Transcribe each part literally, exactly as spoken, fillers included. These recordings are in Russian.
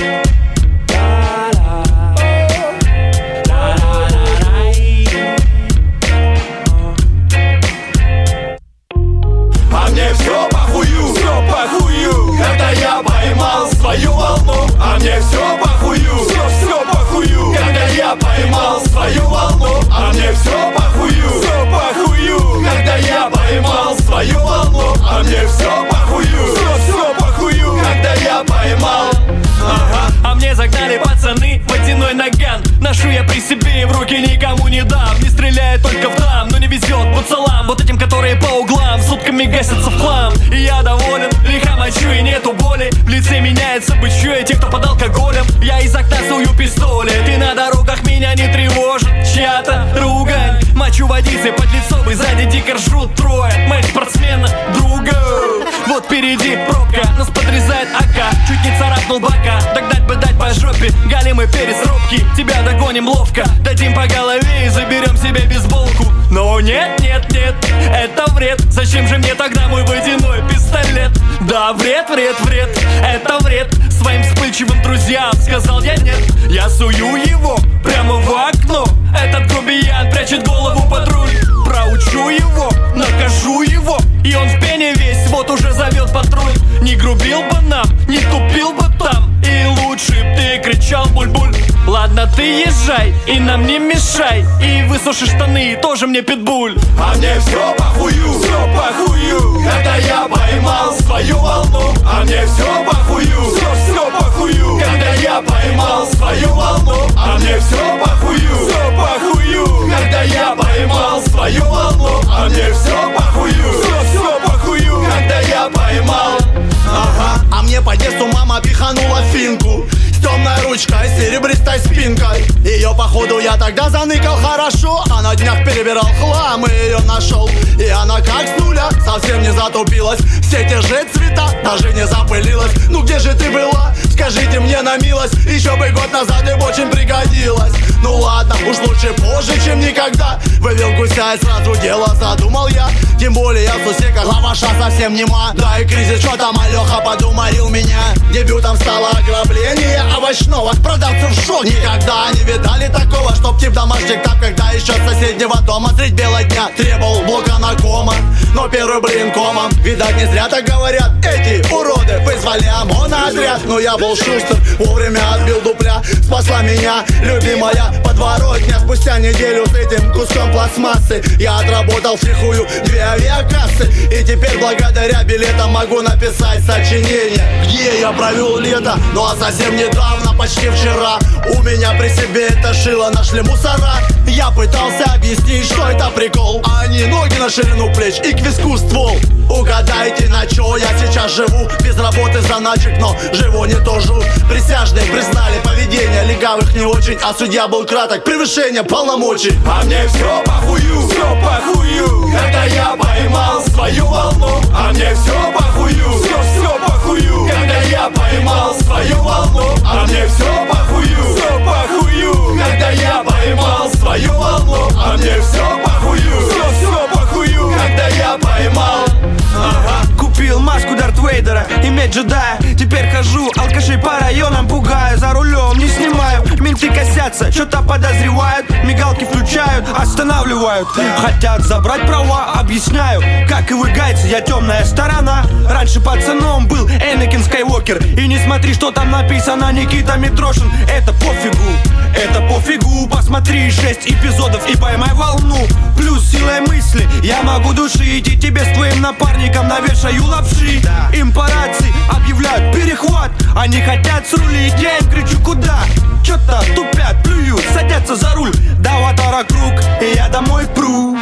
А мне все похую, все похую, когда я поймал свою волну. А мне все похую, все, все похую, когда я поймал свою волну. А мне все похую, все похую, когда я поймал свою волну. А мне все похую, все, все похую, когда я поймал. Ага. А мне загнали пацаны водяной наган. Ношу я при себе и в руки никому не дам. Не стреляет только в дам, но не везет буцалам. Вот этим, которые по углам сутками гасятся в хлам. И я доволен, лиха мочу и нету боли. В лице меняется бычье и те, кто под алкоголем. Я из окна сую пистолет, и на дорогах меня не тревожит чья-то ругань. Мочу водицы под лицом и сзади дико ржут трое моих спортсмена друга. Вот впереди пробка, нас подрезает АК. Чуть не царапнул бока, догнать бы дать по жопе. Галимый перец робкий, тебя догоним ловко. Дадим по голове и заберем себе бейсболку. Но нет, нет, нет, это вред. Зачем же мне тогда мой водяной пистолет? Да, вред, вред, вред, это вред. Своим вспыльчивым друзьям сказал я нет. Я сую его прямо в окно. Этот грубиян прячет голову под руль. Проучу его, накажу его, и он в пене весь, вот уже зовет патруль. Не грубил бы нам, не тупил бы там, и лучше б ты кричал буль-буль. Ладно, ты езжай, и нам не мешай, и высуши штаны, тоже мне питбуль. А мне все похую, все похую, когда я поймал свою волну. А мне все похую, все, все похую, когда я поймал свою волну. А мне все похую, все похую, когда я поймал свою волну. А мне все похую, все, все похую, когда я поймал. Ага. А мне по детству мама пиханула финку с темной ручкой, с серебристой спинкой. Ее походу я тогда заныкал хорошо, а на днях перебирал хлам и ее нашел. И она как с нуля совсем не затупилась. Все те же цвета, даже не запылилась. Ну где же ты была? Скажите мне на милость. Еще бы год назад им очень пригодилась. Ну ладно, уж лучше позже, чем никогда. Вывел гуся и сразу дело задумал я. Тем более я в сусеках лаваша совсем нема. Да и кризис, что там Алёха подумарил меня. Дебютом стало ограбление овощного. Продавцы в шоке. Никогда не видали такого, чтоб тип домашних тапках, да еще с соседнего дома средь бела дня требовал блока на кома. Но первый блин комом. Видать, не зря так говорят эти уроды. Вызвали ОМОНа отряд, но я был шустер. Вовремя отбил дупля, спасла меня любимая подворотня. Спустя неделю с этим куском пластмассы я отработал втихую две авиакассы. И теперь благодаря билетам могу написать сочинение, где я провел лето. Ну а совсем недавно, почти вчера, у меня при себе это шило нашли мусора. Я пытался объяснить, что это прикол, а они ноги на ширину плеч и к виску ствол. Угадайте, на чё я сейчас живу? Без работы, заначек, но живу не то жу. Присяжные признали поведение легавых не очень, а судья был краток, превышение полномочий. А мне все похую, все похую, когда я поймал свою волну. А мне все похую, все, все похую, когда я поймал свою волну. А мне все похую, все похую, когда я поймал свою волну. А мне все похую, все, все похую, когда я поймал. Ага. Купил маску Дарт Вейдера и медь джедая. Теперь хожу, алкашей по районам пугаю. За рулем не снимаю, менты косятся, что-то подозревают. Мигалки включают, останавливают. Хотят забрать права, объясняю. Как и вы, гайцы, я темная сторона. Раньше пацаном был Энакин Скайуокер. И не смотри, что там написано Никита Митрошин. Это пофигу, это пофигу. Посмотри шесть эпизодов и поймай волну. Плюс силой мысли я могу душить, и тебе с твоим напарником навешаю лапши. Им по рации объявляют перехват. Они хотят срулить, я им кричу куда. Чё-то тупят, плюют, садятся за руль. Да вот круг, и я домой пру.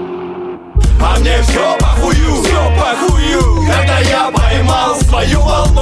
А мне все похую, все похую, когда я поймал свою волну.